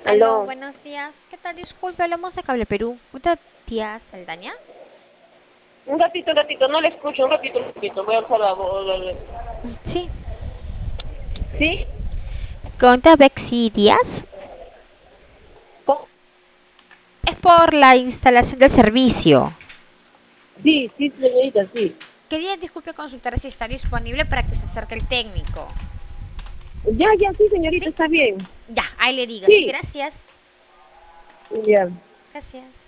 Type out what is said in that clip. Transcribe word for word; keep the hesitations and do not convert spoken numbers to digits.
Aló, Aló, buenos días. ¿Qué tal? Disculpe, hablamos de Cable Perú. ¿Usted, tía Saldaña? un ratito, un ratito, no le escucho, un ratito, un ratito, voy a alzar la voz. Sí. ¿Sí? ¿Conta Bexi Díaz? ¿Cómo? Es por la instalación del servicio. Sí, sí, señorita, sí. Quería, disculpe, consultar si está disponible para que se acerque el técnico. Ya, ya, sí, señorita, ¿Sí? está bien. Ya, ahí le digo. Sí, Sí, gracias. ya. Gracias.